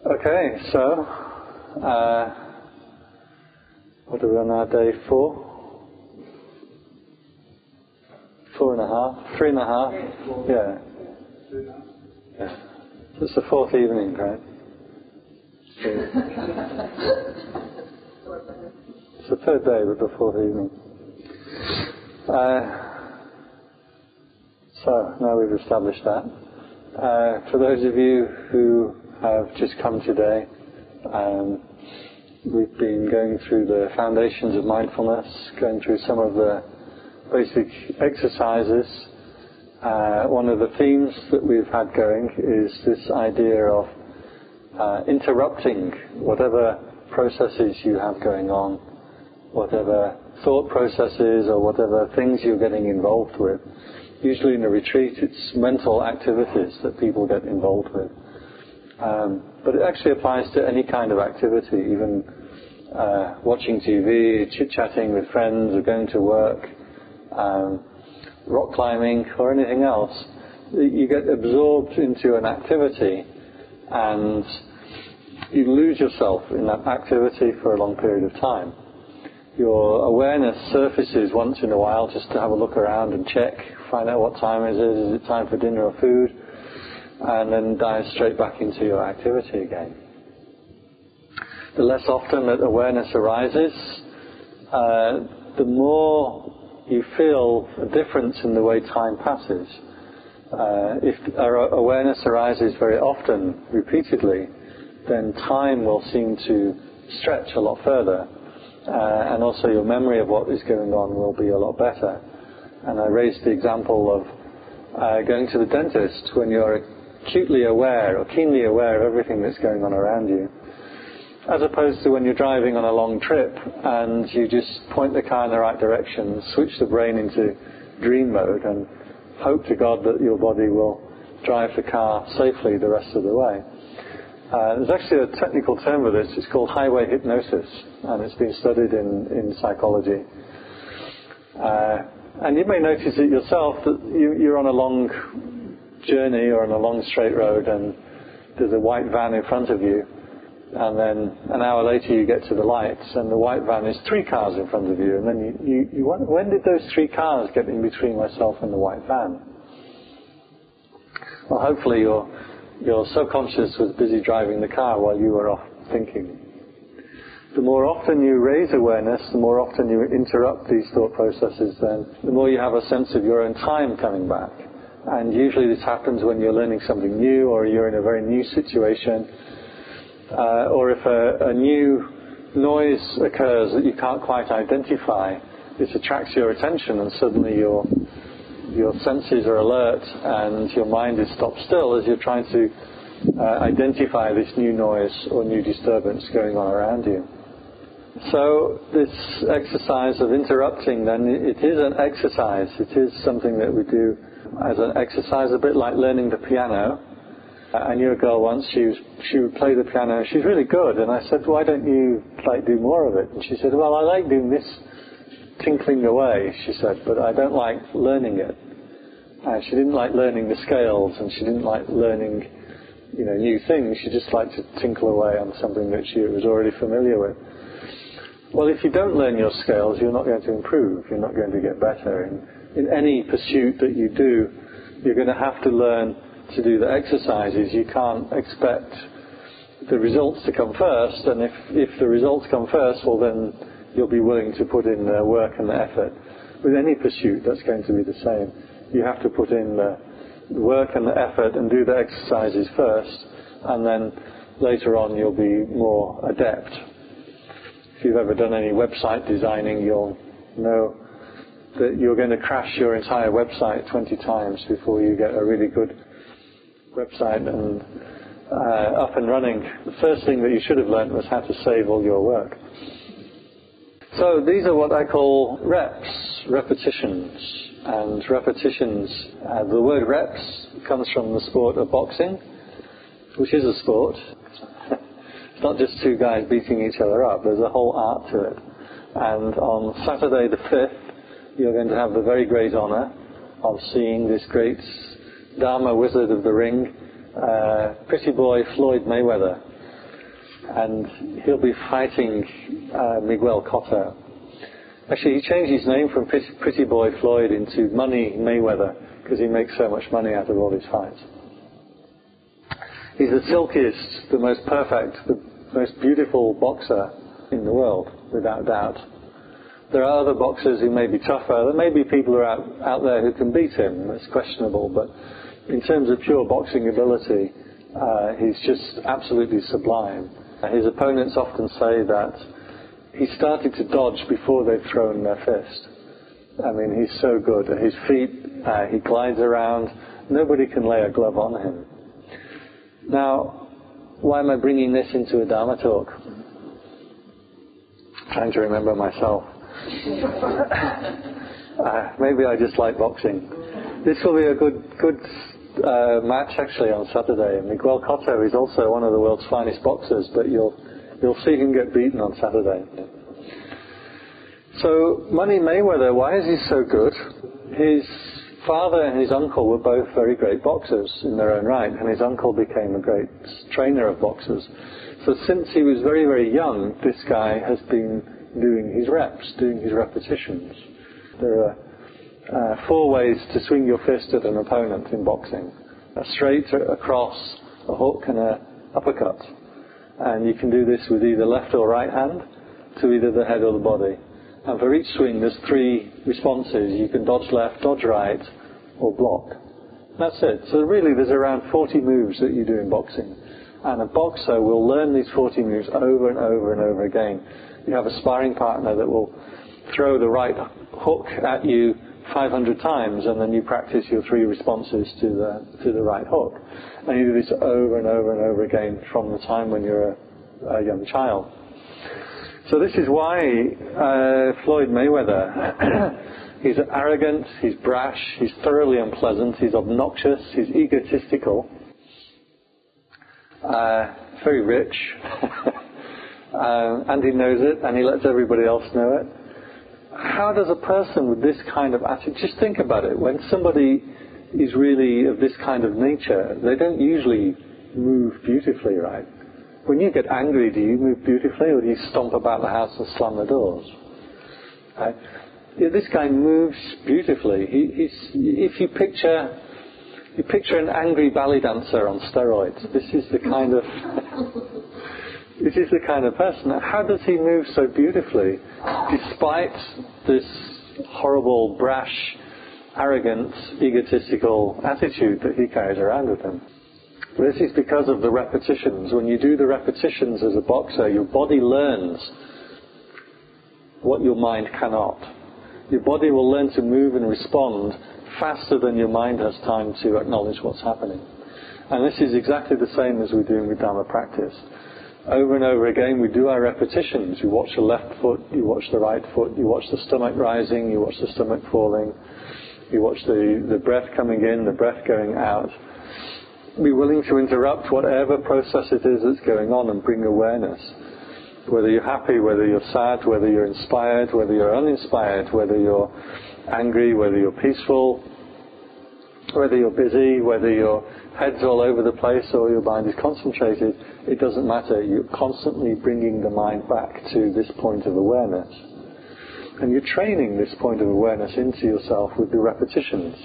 Okay, so what are we on now? Day 4? 4.5? 3.5? Yeah. So it's the 4th evening, right? It's the 3rd day, but the 4th evening. So now we've established that. For those of you who have just come today, we've been going through the foundations of mindfulness, going through some of the basic exercises. One of the themes that we've had going is this idea of interrupting whatever processes you have going on, whatever thought processes or whatever things you're getting involved with. Usually in a retreat it's mental activities that people get involved with. But it actually applies to any kind of activity, even watching TV, chit-chatting with friends, or going to work, rock climbing, or anything else. You get absorbed into an activity and you lose yourself in that activity for a long period of time. Your awareness surfaces once in a while just to have a look around and check, find out what time it is it time for dinner or food, and then dive straight back into your activity again. The less often that awareness arises, the more you feel a difference in the way time passes. If our awareness arises very often, repeatedly, then time will seem to stretch a lot further. And also your memory of what is going on will be a lot better. And I raised the example of going to the dentist when you're acutely aware or keenly aware of everything that's going on around you, as opposed to when you're driving on a long trip and you just point the car in the right direction, switch the brain into dream mode and hope to God that your body will drive the car safely the rest of the way. There's actually a technical term for this. It's called highway hypnosis, and it's been studied in psychology. And you may notice it yourself that you're on a long journey or on a long straight road and there's a white van in front of you, and then an hour later you get to the lights and the white van is 3 cars in front of you, and then you wonder, when did those 3 cars get in between myself and the white van? Well, hopefully your subconscious was busy driving the car while you were off thinking. The more often you raise awareness, the more often you interrupt these thought processes, then the more you have a sense of your own time coming back. And usually this happens when you're learning something new, or you're in a very new situation, or if a new noise occurs that you can't quite identify, it attracts your attention and suddenly your senses are alert and your mind is stopped still as you're trying to identify this new noise or new disturbance going on around you. So this exercise of interrupting, then, it is an exercise. It is something that we do as an exercise, a bit like learning the piano. I knew a girl once, she would play the piano, she's really good, and I said, why don't you do more of it? And she said, well, I like doing this tinkling away, she said, but I don't like learning it. She didn't like learning the scales, and she didn't like learning, new things. She just liked to tinkle away on something that she was already familiar with. Well, if you don't learn your scales, you're not going to improve. You're not going to get better. In any pursuit that you do, you're going to have to learn to do the exercises. You can't expect the results to come first, and if the results come first, well, then you'll be willing to put in the work and the effort. With any pursuit, that's going to be the same. You have to put in the work and the effort and do the exercises first, and then later on you'll be more adept. If you've ever done any website designing, you'll know that you're going to crash your entire website 20 times before you get a really good website and up and running. The first thing that you should have learned was how to save all your work. So these are what I call reps, repetitions. And repetitions, the word reps comes from the sport of boxing, which is a sport. It's not just 2 guys beating each other up, there's a whole art to it. And on Saturday the 5th, you're going to have the very great honour of seeing this great Dharma wizard of the ring, pretty boy Floyd Mayweather. and he'll be fighting Miguel Cotto. Actually, he changed his name from Pretty Boy Floyd into Money Mayweather because he makes so much money out of all his fights. He's the silkiest, the most perfect, the most beautiful boxer in the world, without doubt. There are other boxers who may be tougher. There may be people who are out there who can beat him. That's questionable. But in terms of pure boxing ability, he's just absolutely sublime. His opponents often say that he started to dodge before they've thrown their fist. I mean, he's so good. At his feet, he glides around. Nobody can lay a glove on him. Now, why am I bringing this into a Dharma talk? Trying to remember myself. Maybe I just like boxing. This will be a good match actually on Saturday. Miguel Cotto is also one of the world's finest boxers, but you'll see him get beaten on Saturday. So Money Mayweather, why is he so good? His father and his uncle were both very great boxers in their own right, and his uncle became a great trainer of boxers. So since he was very, very young, this guy has been doing his reps, doing his repetitions. There are 4 ways to swing your fist at an opponent in boxing: a straight, a cross, a hook, and an uppercut. And you can do this with either left or right hand to either the head or the body. And for each swing, there's 3 responses. You can dodge left, dodge right, or block. That's it. So really, there's around 40 moves that you do in boxing. And a boxer will learn these 40 moves over and over and over again. You have a sparring partner that will throw the right hook at you 500 times, and then you practice your 3 responses to the right hook. And you do this over and over and over again from the time when you're a young child. So this is why Floyd Mayweather, he's arrogant, he's brash, he's thoroughly unpleasant, he's obnoxious, he's egotistical, very rich, and he knows it, and he lets everybody else know it. How does a person with this kind of attitude, just think about it, when somebody is really of this kind of nature, they don't usually move beautifully, right? When you get angry, do you move beautifully, or do you stomp about the house and slam the doors? Right? Yeah, this guy moves beautifully. If you picture an angry ballet dancer on steroids, this is the kind of person. How does he move so beautifully, despite this horrible, brash, arrogant, egotistical attitude that he carries around with him? This is because of the repetitions. When you do the repetitions as a boxer, your body learns what your mind cannot. Your body will learn to move and respond faster than your mind has time to acknowledge what's happening. And this is exactly the same as we're doing with Dharma practice. Over and over again, we do our repetitions. You watch the left foot, you watch the right foot, you watch the stomach rising, you watch the stomach falling, you watch the breath coming in, the breath going out. Be willing to interrupt whatever process it is that's going on and bring awareness. Whether you're happy, whether you're sad, whether you're inspired, whether you're uninspired, whether you're angry, whether you're peaceful, whether you're busy, whether your head's all over the place or your mind is concentrated, it doesn't matter. You're constantly bringing the mind back to this point of awareness. And you're training this point of awareness into yourself with the repetitions.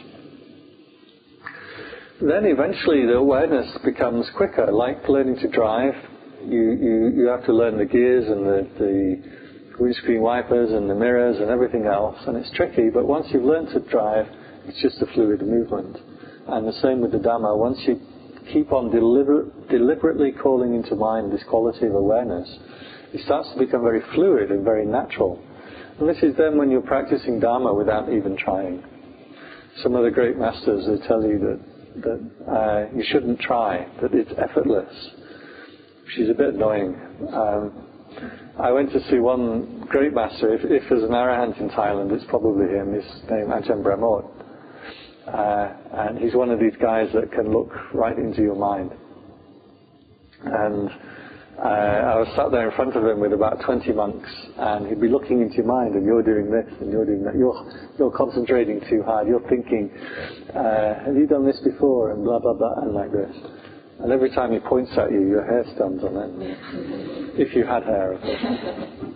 Then eventually the awareness becomes quicker, like learning to drive. You have to learn the gears and the windscreen wipers and the mirrors and everything else, and it's tricky, but once you've learned to drive, it's just a fluid movement. And the same with the Dhamma. Once you keep on deliberately calling into mind this quality of awareness, it starts to become very fluid and very natural. And this is then when you're practicing Dhamma without even trying. Some of the great masters, they tell you that you shouldn't try, that it's effortless, which is a bit annoying. I went to see one great master. If there's an arahant in Thailand, it's probably him. His name Ajahn Brahmot. And he's one of these guys that can look right into your mind. And I was sat there in front of him with about 20 monks, and he'd be looking into your mind, and you're doing this, and you're doing that. You're concentrating too hard. You're thinking, have you done this before? And blah, blah, blah, and like this. And every time he points at you, your hair stands on end. If you had hair, of course.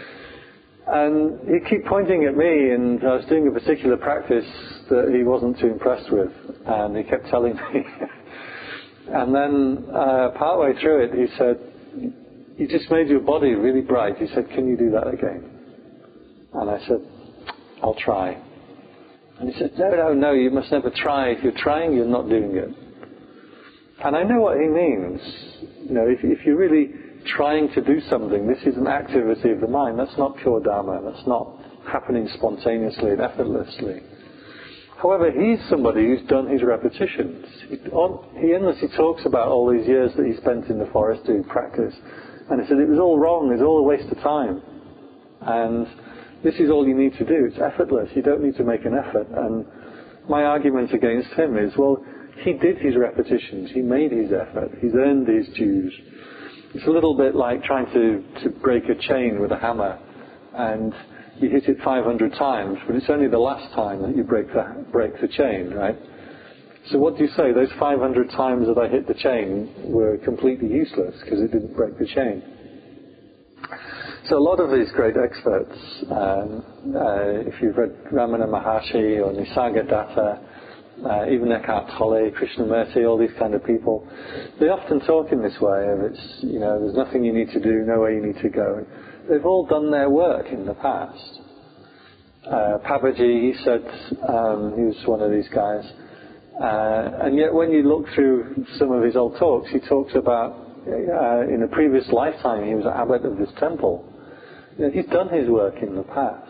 And he'd keep pointing at me, and I was doing a particular practice that he wasn't too impressed with, and he kept telling me. And then, partway through it, he said, "You just made your body really bright." He said, "Can you do that again?" And I said, "I'll try." And he said, No, you must never try. If you're trying, you're not doing it. And I know what he means. If you're really trying to do something, this is an activity of the mind. That's not pure Dharma. That's not happening spontaneously and effortlessly. However, he's somebody who's done his repetitions. He endlessly talks about all these years that he spent in the forest doing practice. And he said it was all wrong, it was all a waste of time. And this is all you need to do. It's effortless. You don't need to make an effort. And my argument against him is, well, he did his repetitions. He made his effort. He's earned his dues. It's a little bit like trying to break a chain with a hammer, and you hit it 500 times, but it's only the last time that you break the chain, right? So what do you say? Those 500 times that I hit the chain were completely useless because it didn't break the chain. So a lot of these great experts, if you've read Ramana Maharshi or Nisargadatta, even Eckhart Tolle, Krishnamurti, all these kind of people, they often talk in this way of there's nothing you need to do, nowhere you need to go. They've all done their work in the past. Papaji, he said, he was one of these guys, and yet when you look through some of his old talks, he talks about in a previous lifetime he was abbot of this temple. He's done his work in the past.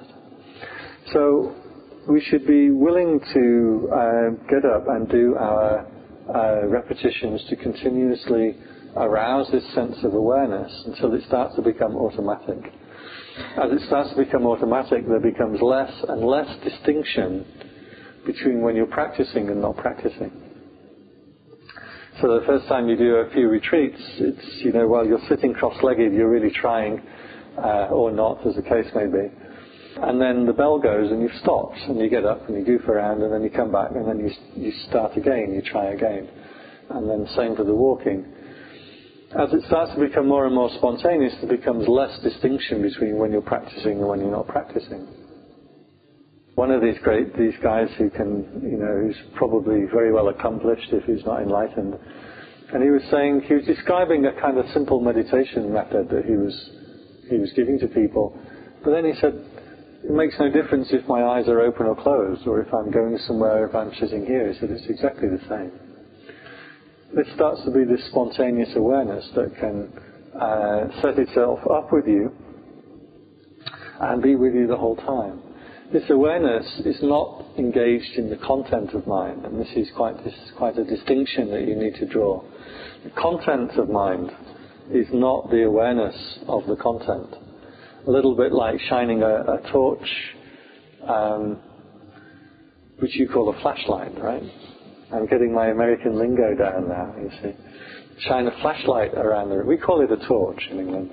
So we should be willing to get up and do our repetitions to continuously arouse this sense of awareness until it starts to become automatic. As it starts to become automatic, there becomes less and less distinction between when you're practicing and not practicing. So the first time you do a few retreats, it's, while you're sitting cross-legged, you're really trying, or not, as the case may be. And then the bell goes and you've stopped, and you get up and you goof around, and then you come back, and then you start again, you try again. And then same for the walking. As it starts to become more and more spontaneous, there becomes less distinction between when you're practicing and when you're not practicing. One of these guys who who's probably very well accomplished if he's not enlightened, and he was describing a kind of simple meditation method that he was giving to people. But then he said, it makes no difference if my eyes are open or closed, or if I'm going somewhere, or if I'm sitting here. He said it's exactly the same. There starts to be this spontaneous awareness that can set itself up with you and be with you the whole time. This awareness is not engaged in the content of mind, and this is quite a distinction that you need to draw. The content of mind is not the awareness of the content. A little bit like shining a torch, which you call a flashlight, right? I'm getting my American lingo down now, you see. Shine a flashlight around the room. We call it a torch in England,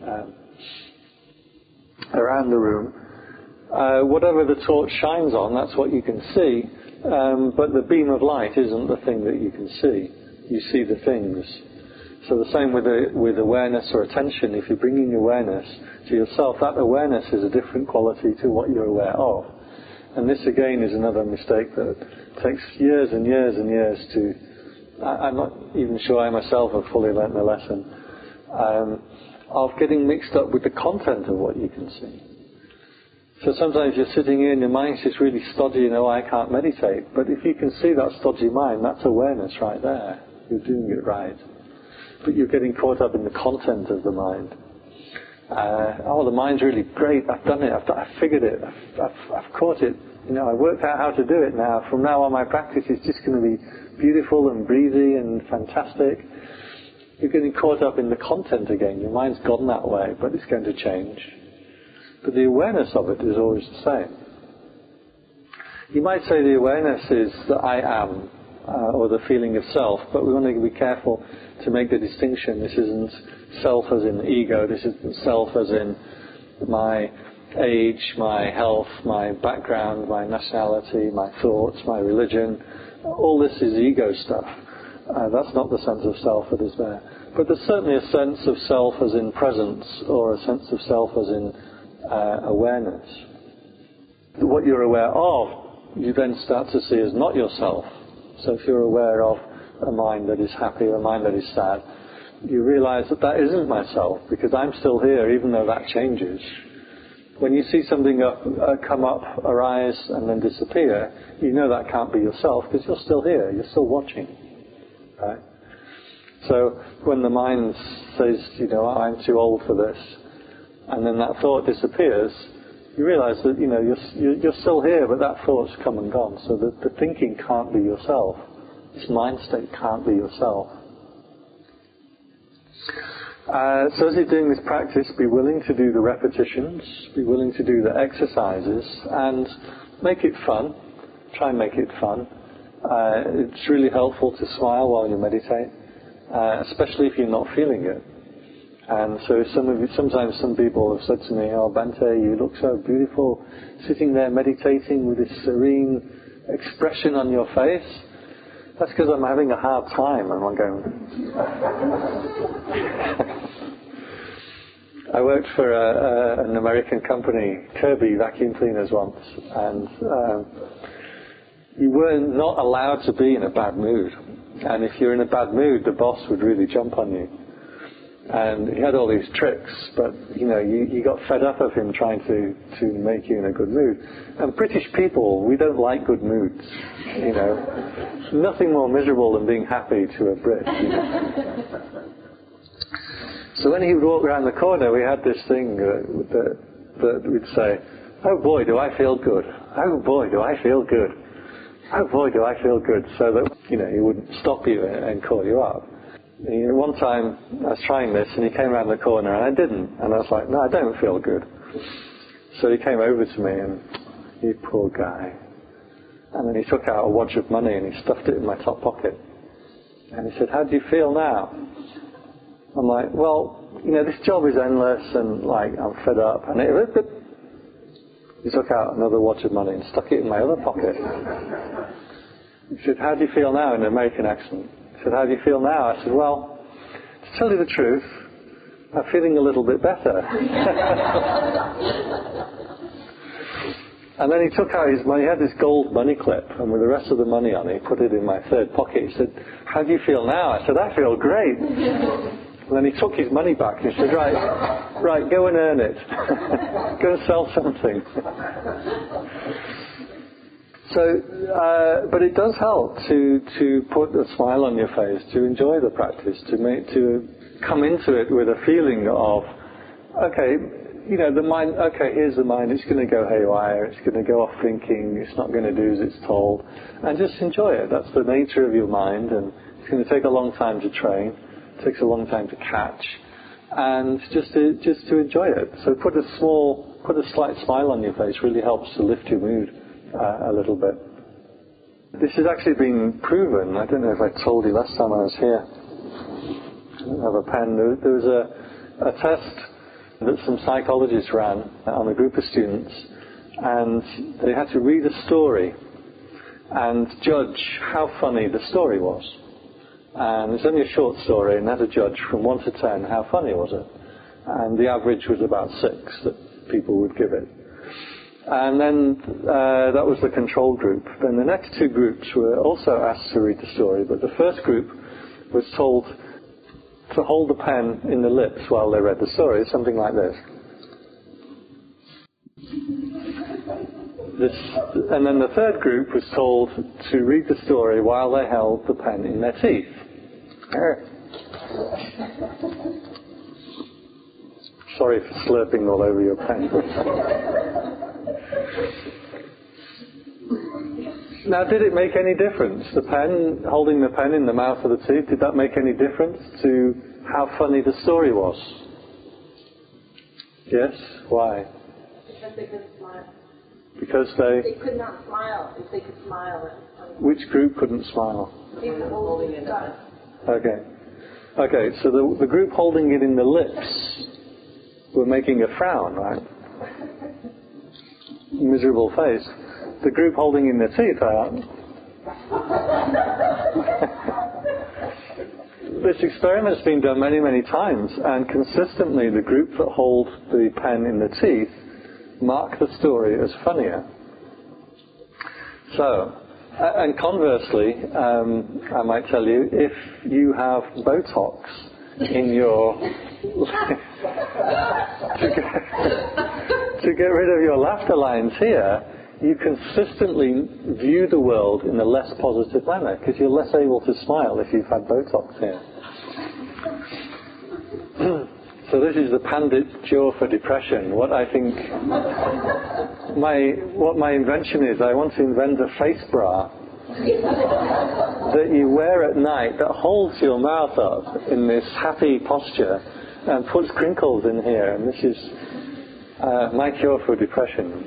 around the room. Whatever the torch shines on, that's what you can see, but the beam of light isn't the thing that you can see. You see the things. So the same with awareness or attention. If you're bringing awareness to yourself, that awareness is a different quality to what you're aware of. And this again is another mistake that takes years and years and years to... I'm not even sure I myself have fully learnt the lesson of getting mixed up with the content of what you can see. So sometimes you're sitting here and your mind's just really stodgy, I can't meditate. But if you can see that stodgy mind, that's awareness right there. You're doing it right. But you're getting caught up in the content of the mind. The mind's really great, I've done it, I've figured it, I've caught it, I worked out how to do it now. From now on my practice is just going to be beautiful and breezy and fantastic. You're getting caught up in the content again. Your mind's gone that way, but it's going to change. But the awareness of it is always the same. You might say the awareness is the I am, or the feeling of self, but we want to be careful to make the distinction. This isn't self as in ego, this isn't self as in my age, my health, my background, my nationality, my thoughts, my religion. All this is ego stuff. That's not the sense of self that is there. But there's certainly a sense of self as in presence, or a sense of self as in awareness. What you're aware of, you then start to see as not yourself. So if you're aware of a mind that is happy or a mind that is sad, you realize that that isn't myself, because I'm still here even though that changes. When you see something come up, arise and then disappear, you know that can't be yourself because you're still here, you're still watching. Right? So when the mind says, I'm too old for this, and then that thought disappears, you realize that, you're still here, but that thought's come and gone. So the thinking can't be yourself. This mind state can't be yourself. So as you're doing this practice, be willing to do the repetitions, be willing to do the exercises, and make it fun. Try and make it fun. It's really helpful to smile while you meditate, especially if you're not feeling it. And so sometimes some people have said to me, "Oh, Bhante, you look so beautiful, sitting there meditating with this serene expression on your face." That's because I'm having a hard time, and I'm going. I worked for an American company, Kirby vacuum cleaners once, and you were not allowed to be in a bad mood. And if you're in a bad mood, the boss would really jump on you. And he had all these tricks, but you got fed up of him trying to make you in a good mood. And British people, we don't like good moods. Nothing more miserable than being happy to a Brit. So when he would walk around the corner, we had this thing that we'd say, "Oh boy, do I feel good! Oh boy, do I feel good! Oh boy, do I feel good!" So that he wouldn't stop you and call you up. One time I was trying this and he came around the corner and I didn't, and I was like, "No, I don't feel good." So he came over to me and, "You poor guy." And then he took out a wad of money and he stuffed it in my top pocket. And he said, "How do you feel now?" I'm like, "Well, this job is endless and I'm fed up." And he took out another wad of money and stuck it in my other pocket. He said, "How do you feel now?" in an American accent. He said, "How do you feel now?" I said, "Well, to tell you the truth, I'm feeling a little bit better." And then he took out his money. He had this gold money clip, and with the rest of the money on it, he put it in my third pocket. He said, "How do you feel now?" I said, "I feel great." And then he took his money back and he said, right, go and earn it. Go and sell something. So, but it does help to put a smile on your face, to enjoy the practice, to come into it with a feeling of, okay, the mind, okay, here's the mind, it's going to go haywire, it's going to go off thinking, it's not going to do as it's told, and just enjoy it. That's the nature of your mind, and it's going to take a long time to train, it takes a long time to catch, and just to enjoy it. So put a slight smile on your face really helps to lift your mood a little bit. This has actually been proven. I don't know if I told you last time I was here. I don't have a pen. There was a test that some psychologists ran on a group of students, and they had to read a story and judge how funny the story was. And it's only a short story, and they had to judge from 1 to 10 how funny was it. And the average was about 6 that people would give it. And then that was the control group. Then the next 2 groups were also asked to read the story, but the first group was told to hold the pen in the lips while they read the story, something like this. And then the third group was told to read the story while they held the pen in their teeth. Sorry for slurping all over your pen. Now, did it make any difference? The pen, holding the pen in the mouth of the teeth, did that make any difference to how funny the story was? Yes? Why? Because they couldn't smile. Because they could not smile. If they could smile, it was funny. Which group couldn't smile? People holding it up. Okay, so the group holding it in the lips were making a frown, right? Miserable face. The group holding in their teeth are this experiment's been done many, many times, and consistently the group that hold the pen in the teeth mark the story as funnier. So, and conversely, I might tell you, if you have Botox in your to get rid of your laughter lines here, you consistently view the world in a less positive manner because you're less able to smile if you've had Botox here. So this is the Pandit cure for depression. What I think my invention is, I want to invent a face bra that you wear at night that holds your mouth up in this happy posture and puts crinkles in here, and this is my cure for depression.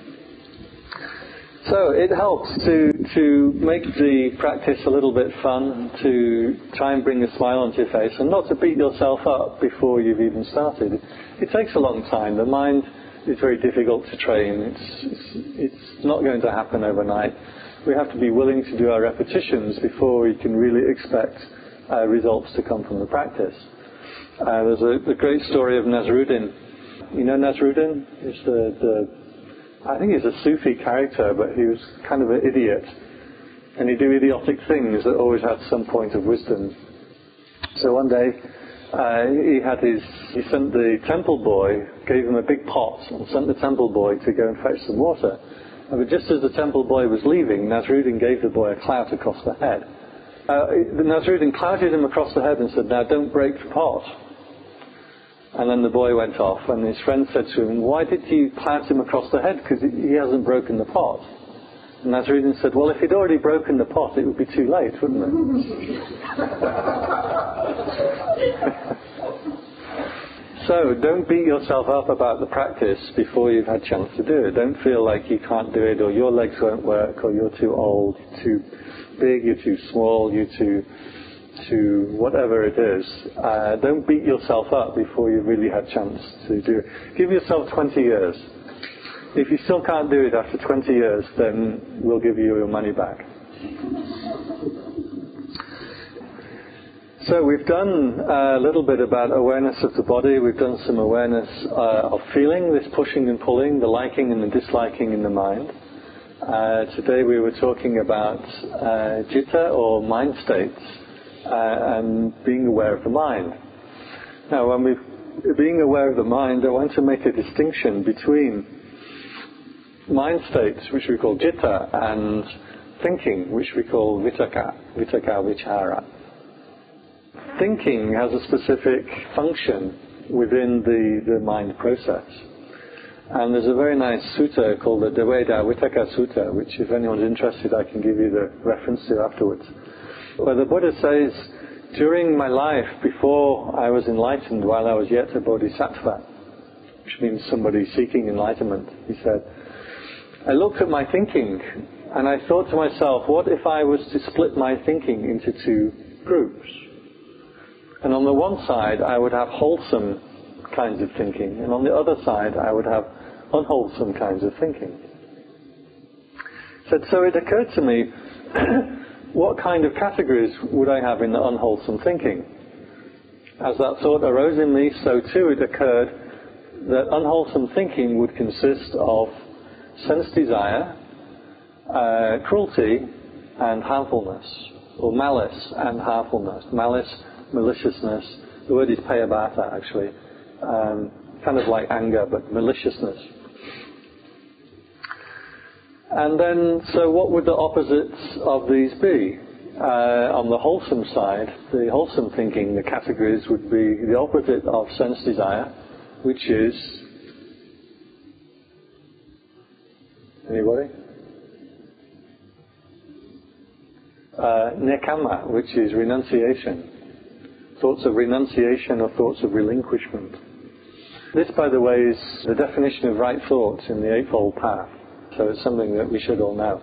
So it helps to make the practice a little bit fun, to try and bring a smile onto your face, and not to beat yourself up before you've even started. It takes a long time. The mind is very difficult to train. It's not going to happen overnight. We have to be willing to do our repetitions before we can really expect results to come from the practice. There's a great story of Nasruddin. You know Nasruddin? He's I think he's a Sufi character, but he was kind of an idiot. And he'd do idiotic things that always had some point of wisdom. So one day, he sent the temple boy, gave him a big pot, and sent the temple boy to go and fetch some water. But just as the temple boy was leaving, Nasruddin gave the boy a clout across the head. Nasruddin clouted him across the head and said, "Now don't break the pot." And then the boy went off, and his friend said to him, "Why did you clout him across the head? Because he hasn't broken the pot." And Nasruddin said, "Well, if he'd already broken the pot, it would be too late, wouldn't it?" So don't beat yourself up about the practice before you've had a chance to do it. Don't feel like you can't do it, or your legs won't work, or you're too old, you're too big, you're too small, you're too whatever it is. Don't beat yourself up before you've really had a chance to do it. Give yourself 20 years. If you still can't do it after 20 years, then we'll give you your money back. So we've done a little bit about awareness of the body. We've done some awareness of feeling, this pushing and pulling, the liking and the disliking in the mind. Today we were talking about citta, or mind states, and being aware of the mind. Now, when we're being aware of the mind, I want to make a distinction between mind states, which we call citta, and thinking, which we call vitakka vichara. Thinking has a specific function within the mind process. And there's a very nice sutta called the Dvaita Vitakka Sutta, which if anyone's interested I can give you the reference to afterwards. Where the Buddha says, during my life, before I was enlightened, while I was yet a bodhisattva, which means somebody seeking enlightenment, he said, I looked at my thinking and I thought to myself, what if I was to split my thinking into two groups? And on the one side I would have wholesome kinds of thinking, and on the other side I would have unwholesome kinds of thinking. So it occurred to me, what kind of categories would I have in the unwholesome thinking? As that thought arose in me, so too it occurred that unwholesome thinking would consist of sense desire, cruelty and harmfulness, or malice and harmfulness. Malice, maliciousness, the word is payabhata actually, kind of like anger but maliciousness. And then, so what would the opposites of these be? On the wholesome side, the wholesome thinking, the categories would be the opposite of sense desire, which is... Anybody? Nekkhamma, which is renunciation. Thoughts of renunciation or thoughts of relinquishment. This, by the way, is the definition of right thoughts in the Eightfold Path. So it's something that we should all know.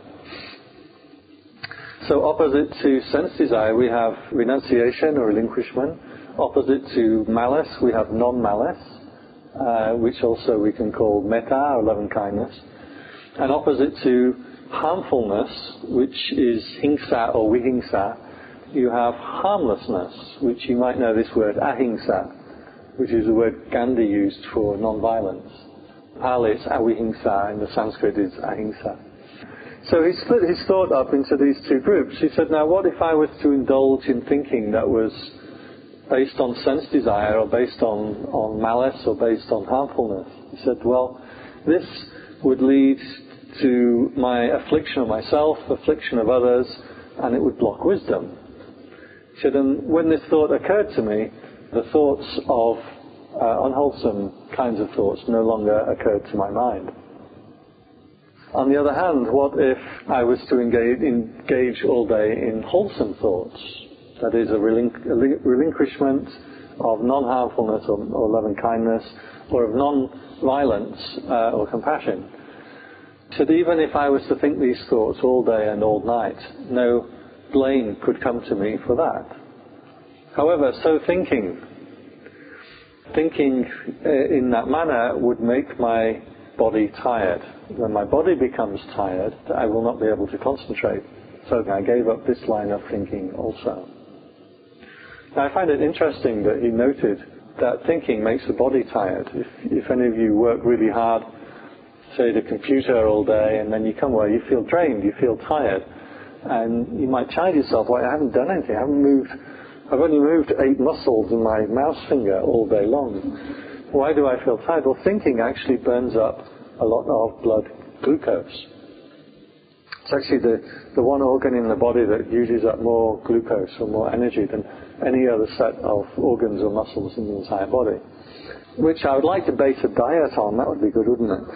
So opposite to sense desire, we have renunciation or relinquishment. Opposite to malice, we have non-malice, which also we can call metta or loving-kindness. And opposite to harmfulness, which is hingsa or vihingsa, you have harmlessness, which you might know this word ahimsa, which is the word Gandhi used for non-violence. Pali it's avihimsa, and the Sanskrit is ahimsa. So he split his thought up into these two groups. He said, now what if I was to indulge in thinking that was based on sense desire, or based on malice, or based on harmfulness? He said, well, this would lead to my affliction of myself, affliction of others, and it would block wisdom. He said, and when this thought occurred to me, the thoughts of unwholesome kinds of thoughts no longer occurred to my mind. On the other hand, what if I was to engage all day in wholesome thoughts? That is, a relinquishment of non-harmfulness or loving-kindness, or of non-violence or compassion. So that even if I was to think these thoughts all day and all night, no blame could come to me for that. However, so thinking in that manner would make my body tired. When my body becomes tired, I will not be able to concentrate. So I gave up this line of thinking also. Now I find it interesting that he noted that thinking makes the body tired. If any of you work really hard, say at a computer all day, and then you come away, you feel drained, you feel tired, and you might chide yourself, well, I haven't done anything, I've only moved 8 muscles in my mouse finger all day long. Why do I feel tired? Well, thinking actually burns up a lot of blood glucose. It's actually the one organ in the body that uses up more glucose or more energy than any other set of organs or muscles in the entire body. Which I would like to base a diet on. That would be good, wouldn't it?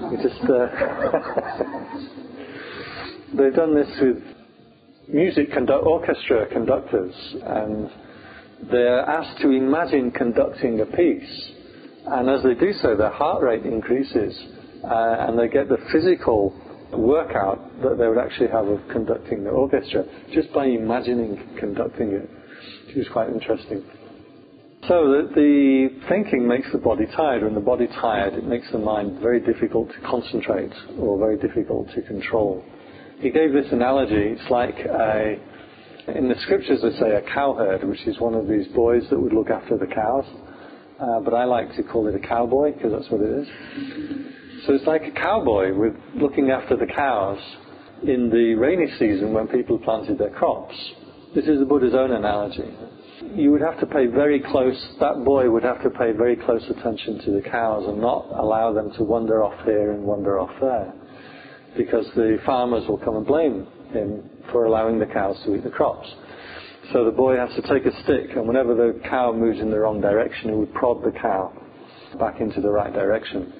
They've done this with orchestra conductors, and they're asked to imagine conducting a piece. And as they do so, their heart rate increases, and they get the physical workout that they would actually have of conducting the orchestra just by imagining conducting it, which is quite interesting. So the thinking makes the body tired. When the body tired, it makes the mind very difficult to concentrate or very difficult to control. He gave this analogy. It's like in the scriptures they say a cowherd, which is one of these boys that would look after the cows. But I like to call it a cowboy because that's what it is. So it's like a cowboy with looking after the cows in the rainy season when people planted their crops. This is the Buddha's own analogy. You would have to pay that boy would have to pay very close attention to the cows and not allow them to wander off here and wander off there, because the farmers will come and blame him for allowing the cows to eat the crops. So the boy has to take a stick, and whenever the cow moves in the wrong direction, he would prod the cow back into the right direction.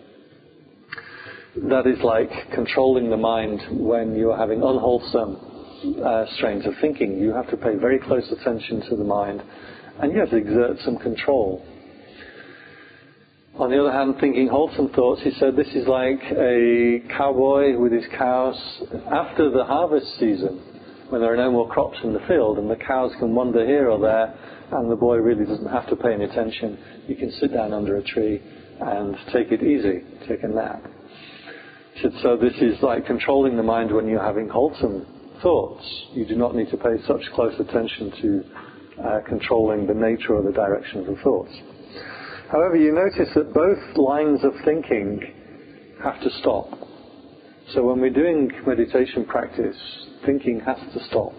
That is like controlling the mind when you're having unwholesome strains of thinking. You have to pay very close attention to the mind, and you have to exert some control. On the other hand, thinking wholesome thoughts, he said this is like a cowboy with his cows after the harvest season, when there are no more crops in the field and the cows can wander here or there, and the boy really doesn't have to pay any attention. You can sit down under a tree and take it easy, take a nap. So this is like controlling the mind when you're having wholesome thoughts. You do not need to pay such close attention to controlling the nature or the direction of the thoughts. However, you notice that both lines of thinking have to stop. So when we're doing meditation practice, thinking has to stop.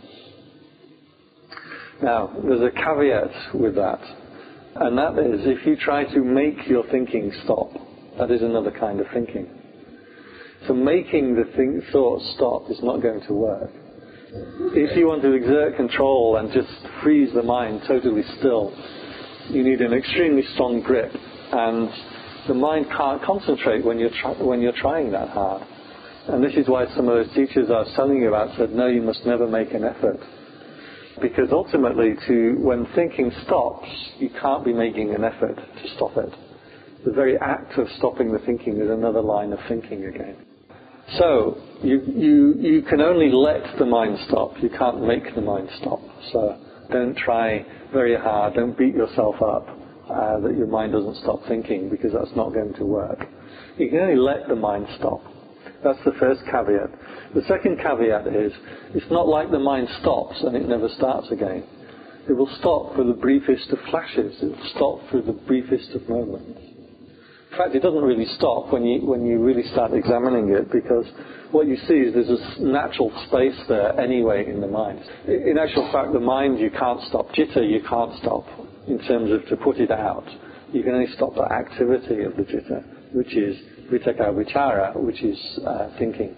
Now, there's a caveat with that, and that is if you try to make your thinking stop, that is another kind of thinking. So making the thoughts stop is not going to work. If you want to exert control and just freeze the mind totally still, you need an extremely strong grip, and the mind can't concentrate when you're trying that hard. And this is why some of those teachers I was telling you about said, no, you must never make an effort. Because ultimately, when thinking stops, you can't be making an effort to stop it. The very act of stopping the thinking is another line of thinking again. So, you can only let the mind stop. You can't make the mind stop. So, don't try very hard. Don't beat yourself up that your mind doesn't stop thinking, because that's not going to work. You can only let the mind stop. That's the first caveat. The second caveat is, it's not like the mind stops and it never starts again. It will stop for the briefest of flashes. It will stop for the briefest of moments. In fact, it doesn't really stop when you really start examining it, because what you see is there's a natural space there anyway in the mind. In actual fact, the mind you can't stop. Citta you can't stop in terms of to put it out. You can only stop the activity of the citta, which is vitakka vichara, which is thinking.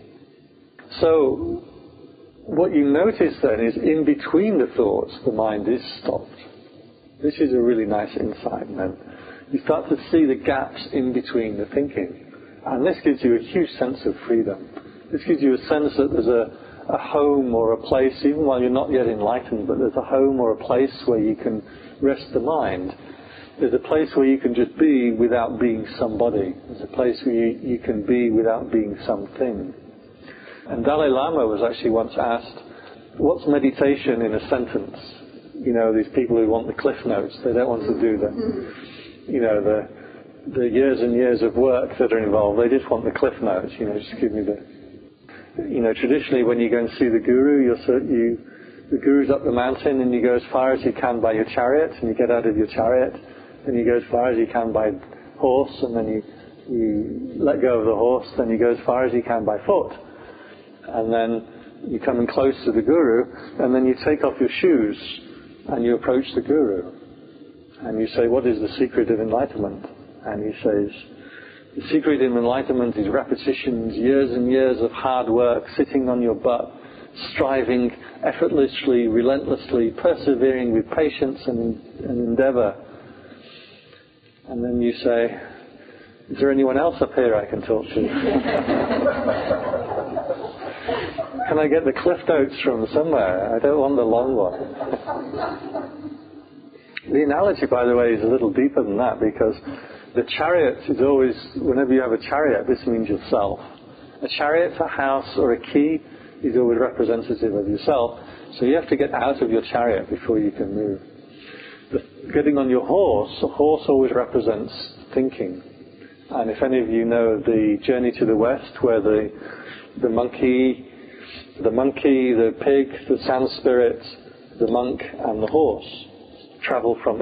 So what you notice then is in between the thoughts, the mind is stopped. This is a really nice insight then. You start to see the gaps in between the thinking. And this gives you a huge sense of freedom. This gives you a sense that there's a home or a place, even while you're not yet enlightened, but there's a home or a place where you can rest the mind. There's a place where you can just be without being somebody. There's a place where you can be without being something. And Dalai Lama was actually once asked, what's meditation in a sentence? You know, these people who want the cliff notes, they don't want to do the years and years of work that are involved. They just want the cliff notes, just give me traditionally when you go and see the guru, the guru's up the mountain and you go as far as you can by your chariot, and you get out of your chariot, and you go as far as you can by horse, and then you let go of the horse, then you go as far as you can by foot. And then you come in close to the guru, and then you take off your shoes and you approach the guru. And you say, what is the secret of enlightenment? And he says, the secret of enlightenment is repetitions, years and years of hard work, sitting on your butt, striving effortlessly, relentlessly, persevering with patience and endeavor. And then you say, is there anyone else up here I can talk to? Can I get the cliff notes from somewhere? I don't want the long one. The analogy, by the way, is a little deeper than that, because the chariot is always, whenever you have a chariot, this means yourself. A chariot, a house, or a key is always representative of yourself, so you have to get out of your chariot before you can move. Getting on your horse, a horse always represents thinking. And if any of you know the Journey to the West, where the monkey, the pig, the sand spirit, the monk, and the horse travel from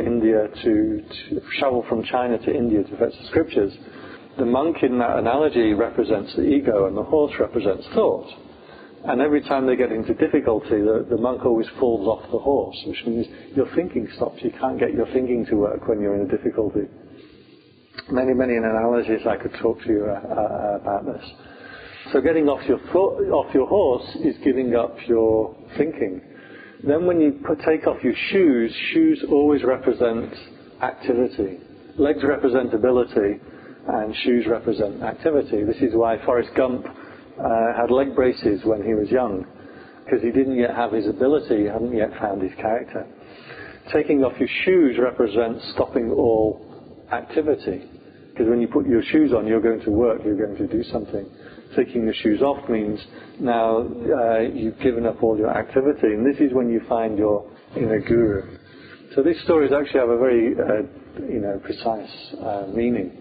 China to India to fetch the scriptures. The monk in that analogy represents the ego, and the horse represents thought. And every time they get into difficulty, the monk always falls off the horse, which means your thinking stops. You can't get your thinking to work when you're in a difficulty. Many analogies I could talk to you about this. So getting off your horse is giving up your thinking. Then when you take off your shoes, shoes always represent activity. Legs represent ability, and shoes represent activity. This is why Forrest Gump had leg braces when he was young, because he didn't yet have his ability, he hadn't yet found his character. Taking off your shoes represents stopping all activity, because when you put your shoes on, you're going to work, you're going to do something. Taking the shoes off means now you've given up all your activity, and this is when you find your inner guru. So these stories actually have a very precise meaning.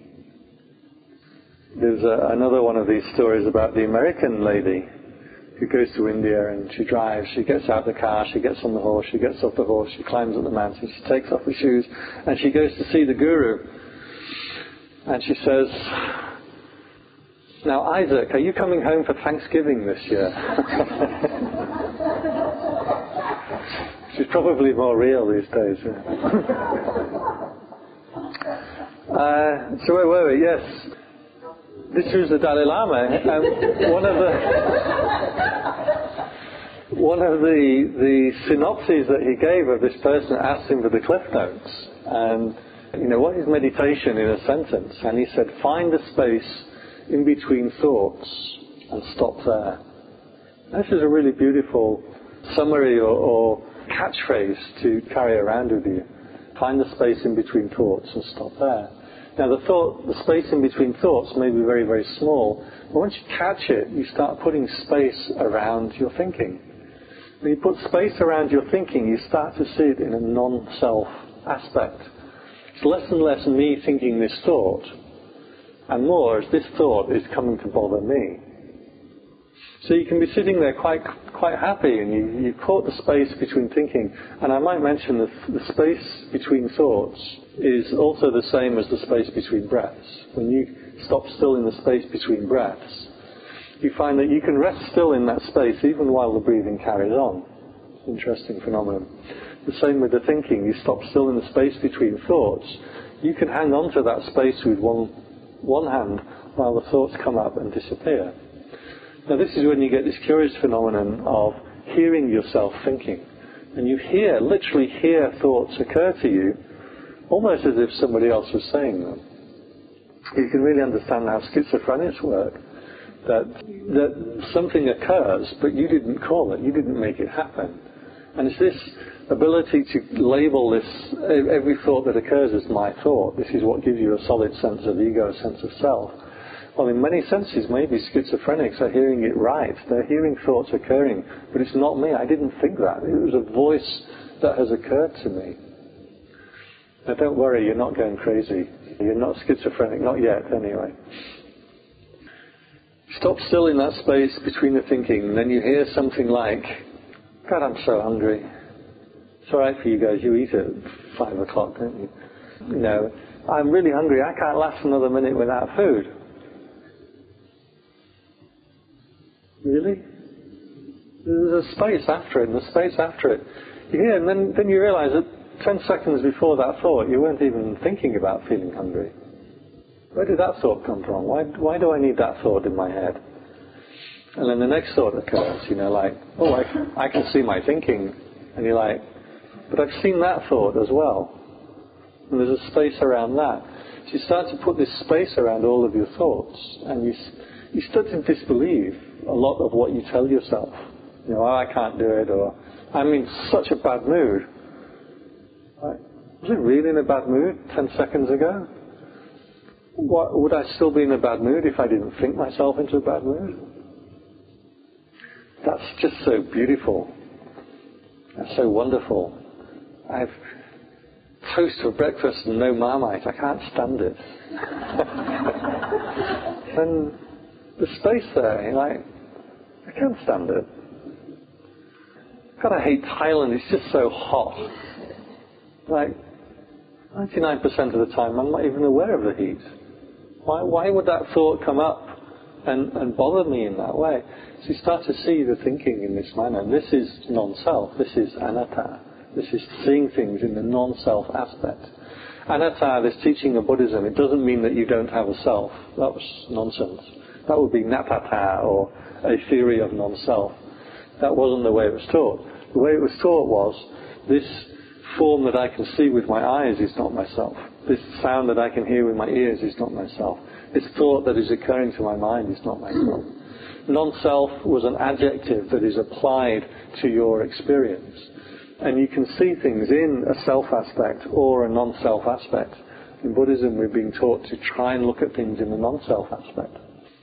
There's another one of these stories about the American lady who goes to India and she drives, she gets out of the car, she gets on the horse, she gets off the horse, she climbs up the mountain, she takes off her shoes, and she goes to see the guru. And she says, now Isaac, are you coming home for Thanksgiving this year? She's probably more real these days. So where were we? Yes. This was the Dalai Lama, and one of the synopses that he gave of this person asked him for the cliff notes, and what is meditation in a sentence? And he said, find a space in between thoughts and stop there. This is a really beautiful summary or catchphrase to carry around with you. Find the space in between thoughts and stop there. Now the space in between thoughts may be very, very small, but once you catch it, you start putting space around your thinking. When you put space around your thinking, you start to see it in a non-self aspect. It's less and less me thinking this thought, and more as this thought is coming to bother me. So you can be sitting there quite happy, and you caught the space between thinking. And I might mention that the space between thoughts is also the same as the space between breaths. When you stop still in the space between breaths, you find that you can rest still in that space even while the breathing carries on. Interesting phenomenon. The same with the thinking. You stop still in the space between thoughts. You can hang on to that space with one hand while the thoughts come up and disappear. Now this is when you get this curious phenomenon of hearing yourself thinking. And you literally hear thoughts occur to you, almost as if somebody else was saying them. You can really understand how schizophrenics work, that something occurs, but you didn't call it, you didn't make it happen. And it's this ability to label every thought that occurs as my thought. This is what gives you a solid sense of ego, a sense of self. Well, in many senses, maybe schizophrenics are hearing it right. They're hearing thoughts occurring, but it's not me. I didn't think that. It was a voice that has occurred to me. Now, don't worry, you're not going crazy. You're not schizophrenic, not yet, anyway. Stop still in that space between the thinking, and then you hear something like, God, I'm so hungry. It's all right for you guys, you eat at 5 o'clock, don't you? No, I'm really hungry. I can't last another minute without food. Really? There's a space after it, and a space after it. You hear, and then you realise that 10 seconds before that thought, you weren't even thinking about feeling hungry. Where did that thought come from? Why do I need that thought in my head? And then the next thought occurs, like, oh, I can see my thinking. And you're like, but I've seen that thought as well. And there's a space around that. So you start to put this space around all of your thoughts, and you start to disbelieve a lot of what you tell yourself. Oh, I can't do it, or I'm in such a bad mood. Right? Was it really in a bad mood 10 seconds ago? Would I still be in a bad mood if I didn't think myself into a bad mood? That's just so beautiful. That's so wonderful. I have toast for breakfast and no Marmite. I can't stand it. And the space there, you're like, I can't stand it. God, I hate Thailand. It's just so hot. Like, 99% of the time, I'm not even aware of the heat. Why would that thought come up and bother me in that way? So you start to see the thinking in this manner. And this is non-self. This is anatta. This is seeing things in the non-self aspect. Anatta, this teaching of Buddhism, it doesn't mean that you don't have a self. That was nonsense. That would be nattata, or a theory of non-self. That wasn't the way it was taught. The way it was taught was, this form that I can see with my eyes is not myself. This sound that I can hear with my ears is not myself. This thought that is occurring to my mind is not myself. Non-self was an adjective that is applied to your experience. And you can see things in a self aspect or a non-self aspect. In Buddhism, we're being taught to try and look at things in the non-self aspect.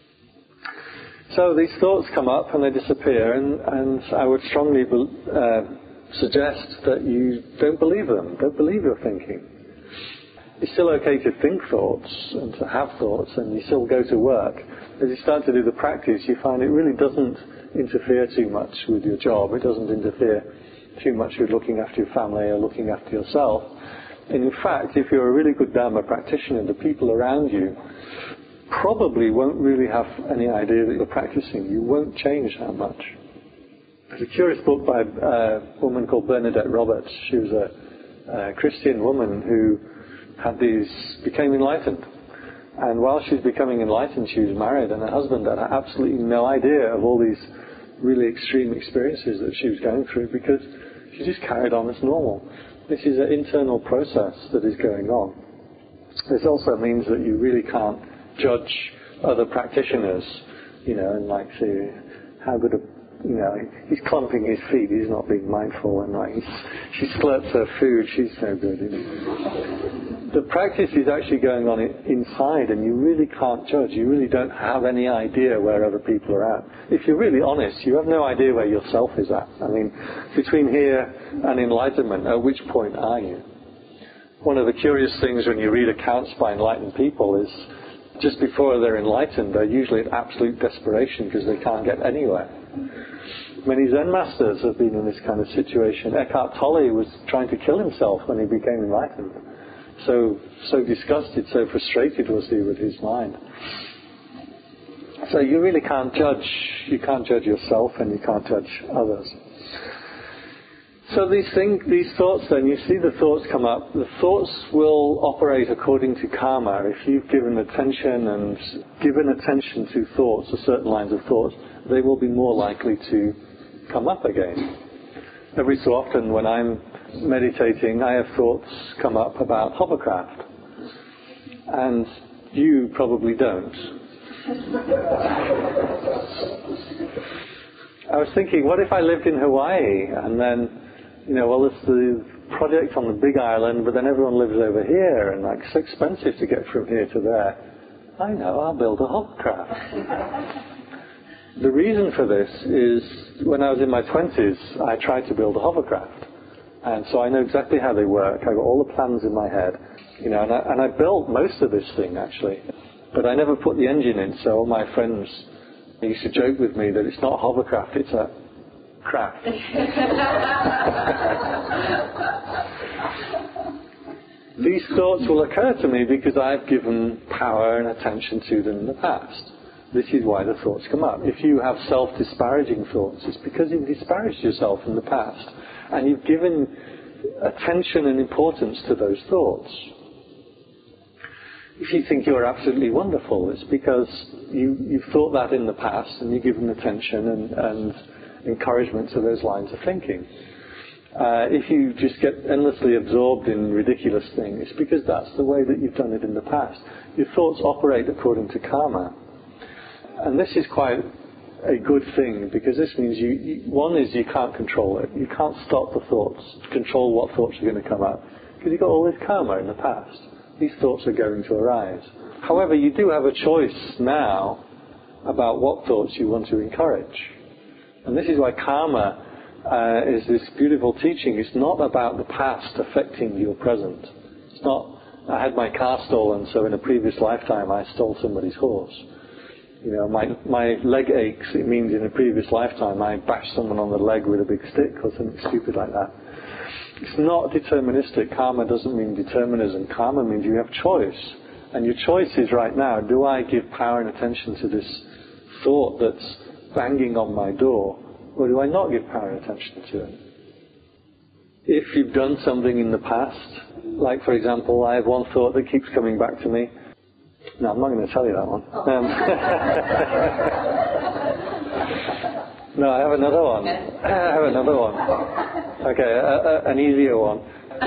So these thoughts come up and they disappear, and I would strongly suggest that you don't believe them. Don't believe your thinking. It's still okay to think thoughts and to have thoughts, and you still go to work. As you start to do the practice, you find it really doesn't interfere too much with your job. It doesn't interfere too much with looking after your family or looking after yourself. And in fact, if you're a really good Dharma practitioner, the people around you probably won't really have any idea that you're practicing. You won't change that much. There's a curious book by a woman called Bernadette Roberts. She was a Christian woman who became enlightened. And while she was becoming enlightened, she was married, and her husband had absolutely no idea of all these really extreme experiences that she was going through, because she just carried on as normal. This is an internal process that is going on. This also means that you really can't judge other practitioners, and like say, how good a, he's clumping his feet, he's not being mindful, and like she slurps her food, she's so good. The practice is actually going on inside, and you really can't judge. You really don't have any idea where other people are at. If you're really honest, you have no idea where yourself is at. I mean, between here and enlightenment, at which point are you? One of the curious things when you read accounts by enlightened people is just before they're enlightened, they're usually at absolute desperation because they can't get anywhere. Many Zen masters have been in this kind of situation. Eckhart Tolle was trying to kill himself when he became enlightened. So disgusted, so frustrated was he with his mind. So you really can't judge. You can't judge yourself, and you can't judge others. So these thoughts then, you see the thoughts come up. The thoughts will operate according to karma. If you've given attention to thoughts, or certain lines of thoughts, they will be more likely to come up again. Every so often when I'm meditating, I have thoughts come up about hovercraft. And you probably don't. I was thinking, what if I lived in Hawaii and then, there's the project on the big island, but then everyone lives over here, and it's so expensive to get from here to there. I know, I'll build a hovercraft. The reason for this is, when I was in my 20s, I tried to build a hovercraft. And so I know exactly how they work. I got all the plans in my head, and I built most of this thing, actually. But I never put the engine in, so all my friends used to joke with me that it's not a hovercraft, it's a craft. These thoughts will occur to me because I've given power and attention to them in the past. This is why the thoughts come up. If you have self-disparaging thoughts, it's because you've disparaged yourself in the past, and you've given attention and importance to those thoughts. If you think you're absolutely wonderful, it's because you've thought that in the past, and you've given attention and encouragement to those lines of thinking. If you just get endlessly absorbed in ridiculous things, it's because that's the way that you've done it in the past. Your thoughts operate according to karma. And this is quite a good thing, because this means one is you can't control it. You can't stop the thoughts, control what thoughts are going to come up, because you've got all this karma in the past. These thoughts are going to arise. However, you do have a choice now about what thoughts you want to encourage. And this is why karma is this beautiful teaching. It's not about the past affecting your present. It's not, I had my car stolen, so in a previous lifetime I stole somebody's horse. My leg aches, it means in a previous lifetime I bashed someone on the leg with a big stick or something stupid like that. It's not deterministic. Karma doesn't mean determinism. Karma means you have choice. And your choice is right now, do I give power and attention to this thought that's banging on my door, or do I not give power and attention to it? If you've done something in the past, like for example, I have one thought that keeps coming back to me. No, I'm not going to tell you that one. No, I have another one. Okay, an easier one.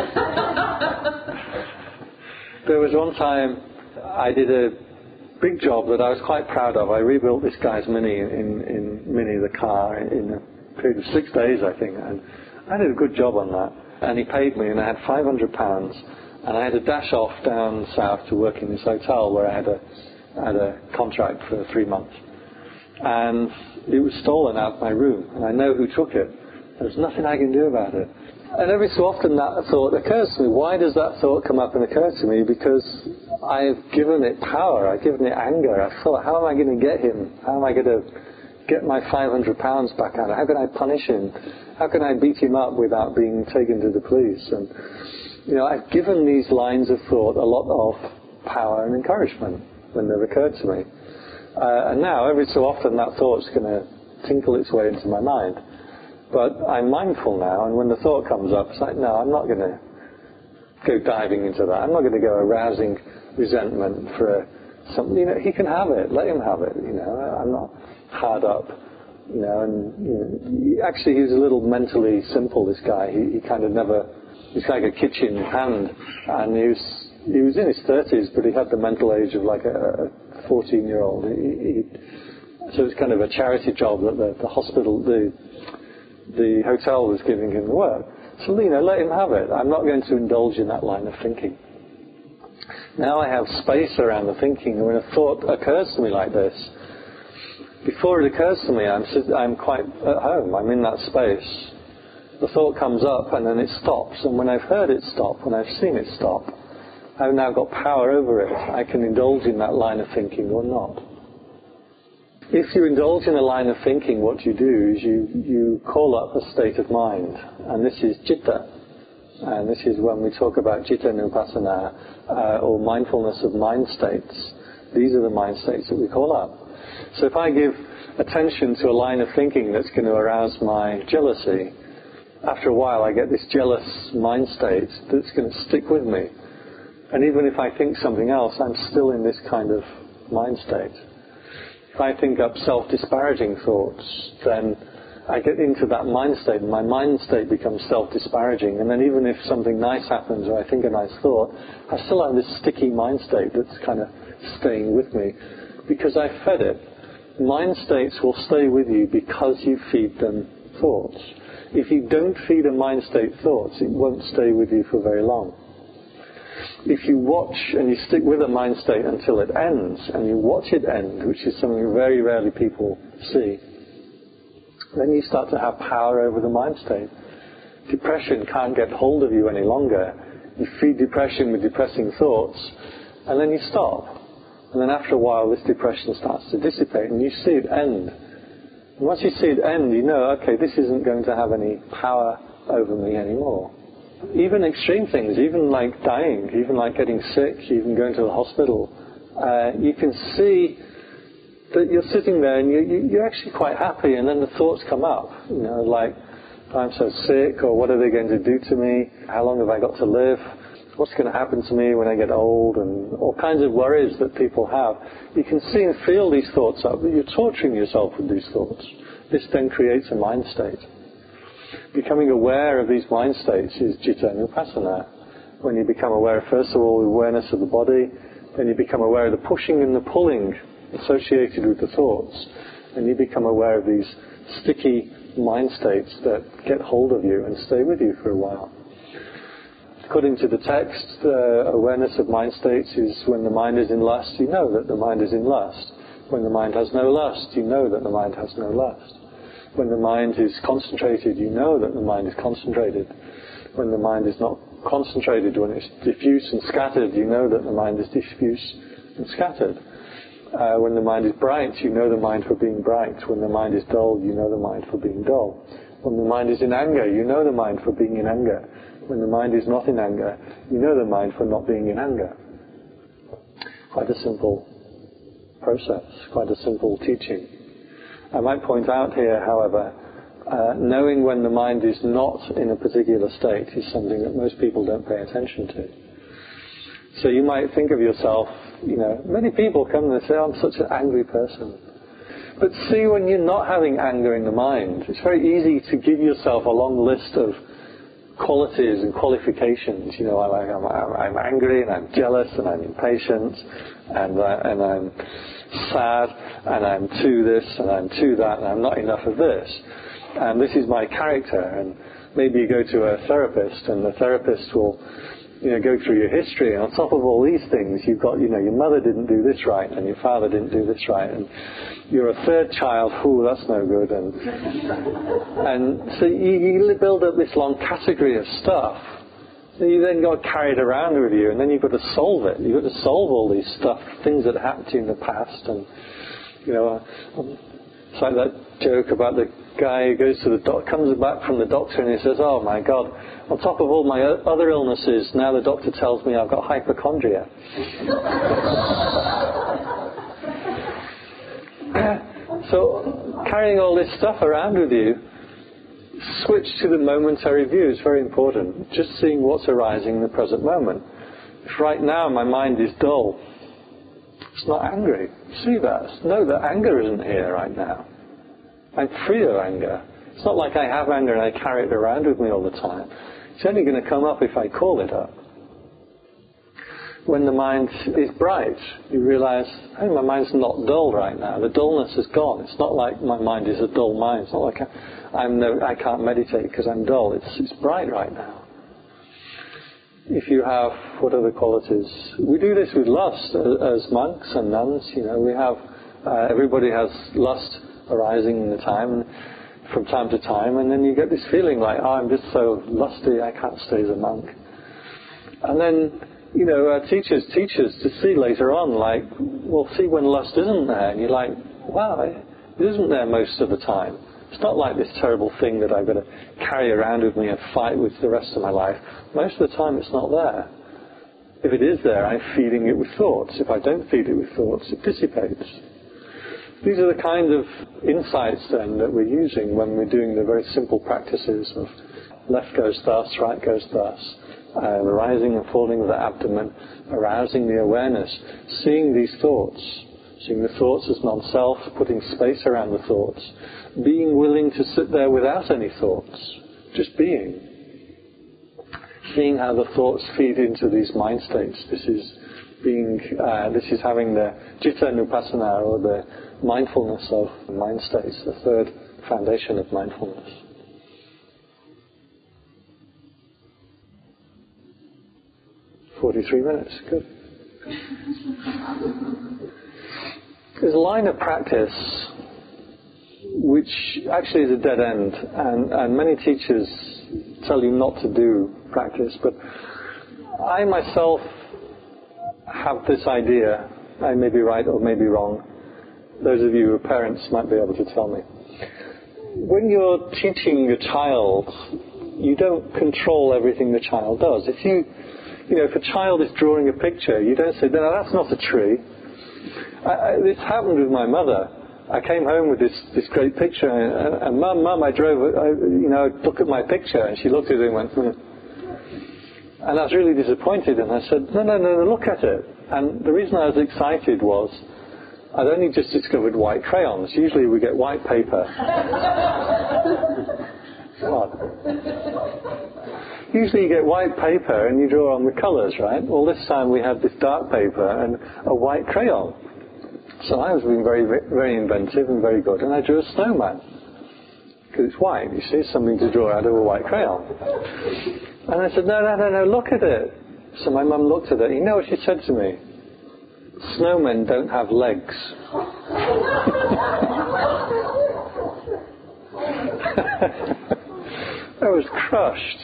There was one time I did a big job that I was quite proud of. I rebuilt this guy's Mini in Mini, the car, in a period of 6 days, I think. And I did a good job on that. And he paid me, and I had £500. And I had to dash off down south to work in this hotel where I had a contract for 3 months. And it was stolen out of my room, and I know who took it. There's nothing I can do about it. And every so often that thought occurs to me. Why does that thought come up and occur to me? Because I've given it power, I've given it anger. I thought, how am I going to get him? How am I going to get my £500 back out? How can I punish him? How can I beat him up without being taken to the police? And I've given these lines of thought a lot of power and encouragement when they've occurred to me. And now, every so often, that thought's going to tinkle its way into my mind. But I'm mindful now, and when the thought comes up, it's like, no, I'm not going to go diving into that. I'm not going to go arousing resentment for something. He can have it. Let him have it. I'm not hard up. Actually, he's a little mentally simple, this guy. He kind of never... He's like a kitchen hand, and he was in his 30s, but he had the mental age of like a 14-year-old. So it's kind of a charity job that the hospital, the hotel was giving him the work. So let him have it. I'm not going to indulge in that line of thinking. Now I have space around the thinking, and when a thought occurs to me like this, before it occurs to me, I'm quite at home. I'm in that space. The thought comes up and then it stops, and when I've heard it stop, when I've seen it stop, I've now got power over it. I can indulge in that line of thinking or not. If you indulge in a line of thinking, what you do is you call up a state of mind, and this is citta. And this is when we talk about citta nupassana, or mindfulness of mind states. These are the mind states that we call up. So if I give attention to a line of thinking that's going to arouse my jealousy, after a while I get this jealous mind state that's going to stick with me. And even if I think something else, I'm still in this kind of mind state. If I think up self-disparaging thoughts, then I get into that mind state, and my mind state becomes self-disparaging. And then even if something nice happens, or I think a nice thought, I still have this sticky mind state that's kind of staying with me, because I fed it. Mind states will stay with you because you feed them thoughts. If you don't feed a mind state thoughts, it won't stay with you for very long. If you watch and you stick with a mind state until it ends, and you watch it end, which is something very rarely people see, then you start to have power over the mind state. Depression can't get hold of you any longer. You feed depression with depressing thoughts, and then you stop. And then after a while, this depression starts to dissipate, and you see it end. And once you see it end, you know, okay, this isn't going to have any power over me anymore. Even extreme things, even like dying, even like getting sick, even going to the hospital, you can see that you're sitting there and you're actually quite happy, and then the thoughts come up, you know, like, I'm so sick, or what are they going to do to me? How long have I got to live? What's going to happen to me when I get old? And all kinds of worries that people have. You can see and feel these thoughts up, but you're torturing yourself with these thoughts. This then creates a mind state. Becoming aware of these mind states is citta nupassana. When you become aware, first of all, awareness of the body, then you become aware of the pushing and the pulling associated with the thoughts, and you become aware of these sticky mind states that get hold of you and stay with you for a while. According to the text, awareness of mind states is when the mind is in lust, you know that the mind is in lust. When the mind has no lust, you know that the mind has no lust. When the mind is concentrated, you know that the mind is concentrated. When the mind is not concentrated, when it's diffuse and scattered, you know that the mind is diffuse and scattered. When the mind is bright, you know the mind for being bright. When the mind is dull, you know the mind for being dull. When the mind is in anger, you know the mind for being in anger. When the mind is not in anger, you know the mind for not being in anger. Quite a simple process, quite a simple teaching. I might point out here, however, knowing when the mind is not in a particular state is something that most people don't pay attention to. So you might think of yourself, you know, many people come and they say, I'm such an angry person. But see, when you're not having anger in the mind, it's very easy to give yourself a long list of qualities and qualifications. You know, I'm angry, and I'm jealous, and I'm impatient, and I'm sad, and I'm to this, and I'm to that, and I'm not enough of this. And this is my character. And maybe you go to a therapist, and the therapist will, you know, go through your history, and on top of all these things, you've got, you know, your mother didn't do this right, and your father didn't do this right, and you're a third child, ooh, that's no good, and so you build up this long category of stuff. You then got carried around with you, and then you've got to solve it. You've got to solve all these stuff, things that happened to you in the past, and, you know, it's like that joke about the guy who goes to the comes back from the doctor and he says, oh my God, on top of all my other illnesses, now the doctor tells me I've got hypochondria. So carrying all this stuff around with you, switch to the momentary view is very important. Just seeing what's arising in the present moment. If right now my mind is dull, it's not angry. See that. Know that anger isn't here right now. I'm free of anger. It's not like I have anger and I carry it around with me all the time. It's only going to come up if I call it up. When the mind is bright, you realize, hey, my mind's not dull right now. The dullness is gone. It's not like my mind is a dull mind. It's not like I can't meditate because I'm dull. It's bright right now. If you have, what other qualities? We do this with lust as monks and nuns. You know, we have, everybody has lust arising in the time, from time to time, and then you get this feeling like, oh, I'm just so lusty, I can't stay as a monk. And then teachers teach us to see later on, like, well, see when lust isn't there, and you're like, wow, it isn't there most of the time. It's not like this terrible thing that I've got to carry around with me and fight with the rest of my life. Most of the time it's not there. If it is there, I'm feeding it with thoughts. If I don't feed it with thoughts, it dissipates. These are the kind of insights then that we're using when we're doing the very simple practices of left goes thus, right goes thus, the rising and falling of the abdomen, arousing the awareness, seeing these thoughts, seeing the thoughts as non-self, putting space around the thoughts, being willing to sit there without any thoughts, just being. Seeing how the thoughts feed into these mind states. This is having the Citta Nupassana, or the mindfulness of mind states, the third foundation of mindfulness. "43 minutes, good." There's a line of practice which actually is a dead end, and many teachers tell you not to do practice, but I myself have this idea. I may be right or may be wrong. Those of you who are parents might be able to tell me. When you're teaching a child, you don't control everything the child does. If a child is drawing a picture, you don't say, "No, that's not a tree." This happened with my mother. I came home with this great picture, and Mum, I look at my picture, and she looked at it and went, and I was really disappointed, and I said, no, look at it. And the reason I was excited was I'd only just discovered white crayons. Usually we get white paper. What? Usually you get white paper and you draw on the colours, right? Well, this time we had this dark paper and a white crayon. So I was being very, very inventive and very good, and I drew a snowman. Because it's white, you see, something to draw out of a white crayon. And I said, no, look at it. So my mum looked at it. You know what she said to me? "Snowmen don't have legs." I was crushed.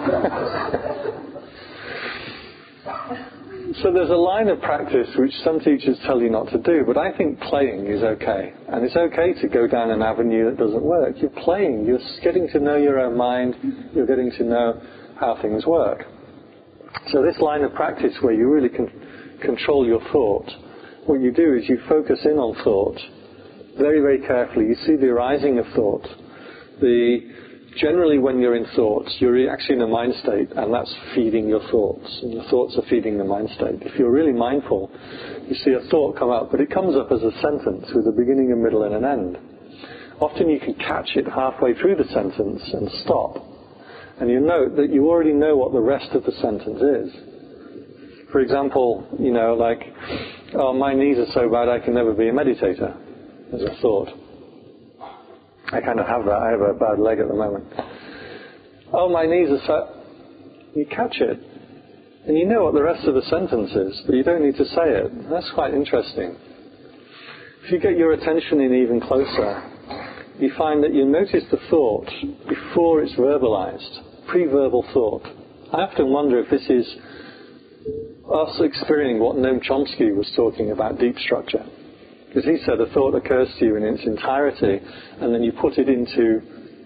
So there's a line of practice which some teachers tell you not to do, but I think playing is okay. And it's okay to go down an avenue that doesn't work. You're playing, you're getting to know your own mind, you're getting to know how things work. So this line of practice where you really can control your thought, what you do is you focus in on thought very, very carefully. You see the arising of thought. Generally when you're in thoughts, you're actually in a mind state, and that's feeding your thoughts, and your thoughts are feeding the mind state. If you're really mindful, you see a thought come up, but it comes up as a sentence with a beginning, a middle and an end. Often you can catch it halfway through the sentence and stop, and you note that you already know what the rest of the sentence is. For example, "Oh, my knees are so bad I can never be a meditator," as a thought. I kind of have that. I have a bad leg at the moment. "Oh, my knees are so..." You catch it, and you know what the rest of the sentence is, but you don't need to say it. That's quite interesting. If you get your attention in even closer, you find that you notice the thought before it's verbalized, pre-verbal thought. I often wonder if this is us experiencing what Noam Chomsky was talking about, deep structure. Because he said a thought occurs to you in its entirety, and then you put it into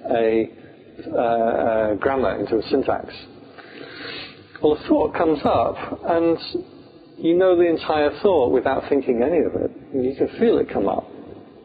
a grammar, into a syntax. Well, a thought comes up, and you know the entire thought without thinking any of it. And you can feel it come up.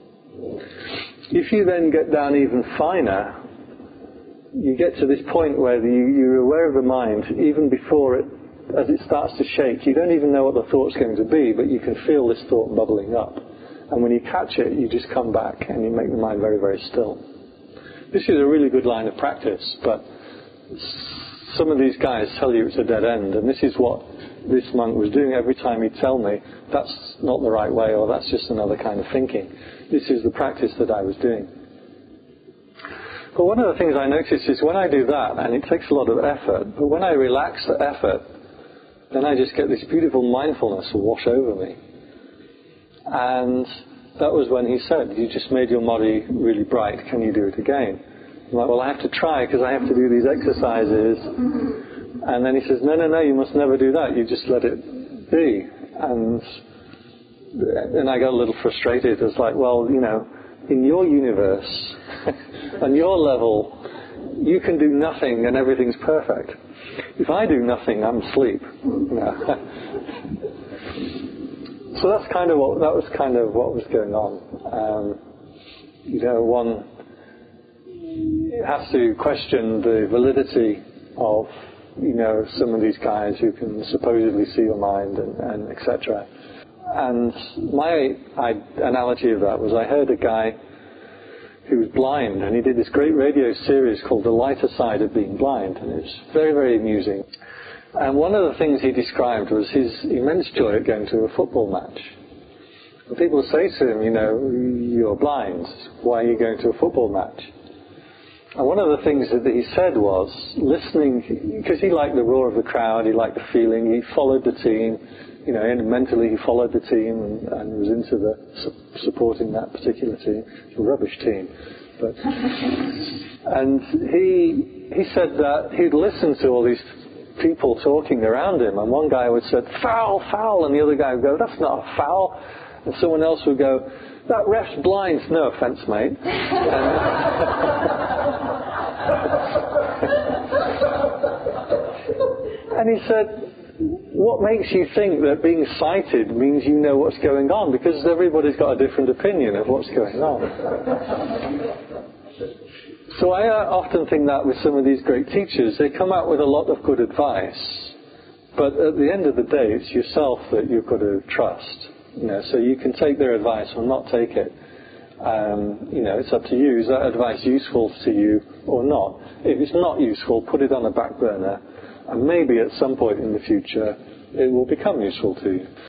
If you then get down even finer, you get to this point where you're aware of the mind even before it, as it starts to shake. You don't even know what the thought's going to be, but you can feel this thought bubbling up. And when you catch it, you just come back and you make the mind very, very still. This is a really good line of practice, but some of these guys tell you it's a dead end, and this is what this monk was doing every time he'd tell me, that's not the right way, or that's just another kind of thinking. This is the practice that I was doing. But one of the things I notice is when I do that, and it takes a lot of effort, but when I relax the effort, then I just get this beautiful mindfulness wash over me. And that was when he said, "You just made your body really bright, can you do it again?" I'm like, well, I have to try because I have to do these exercises. And then he says, no, you must never do that. You just let it be. And I got a little frustrated. It's like, well, in your universe, on your level, you can do nothing and everything's perfect. If I do nothing, I'm asleep. So that was kind of what was going on. One has to question the validity of some of these guys who can supposedly see your mind and etc. And my analogy of that was I heard a guy who was blind, and he did this great radio series called The Lighter Side of Being Blind, and it's very, very amusing. And one of the things he described was his immense joy at going to a football match. And people say to him, you're blind, why are you going to a football match? And one of the things that he said was, listening, because he liked the roar of the crowd, he liked the feeling, he followed the team, and mentally he followed the team and was into supporting that particular team. It's a rubbish team. And he said that he'd listen to all these people talking around him, and one guy would say, foul, foul, and the other guy would go, that's not a foul. And someone else would go, that ref's blind, no offence, mate. And he said, what makes you think that being sighted means you know what's going on? Because everybody's got a different opinion of what's going on. So I often think that with some of these great teachers, they come out with a lot of good advice, but at the end of the day, it's yourself that you've got to trust. So you can take their advice or not take it. It's up to you. Is that advice useful to you or not? If it's not useful, put it on a back burner, and maybe at some point in the future, it will become useful to you.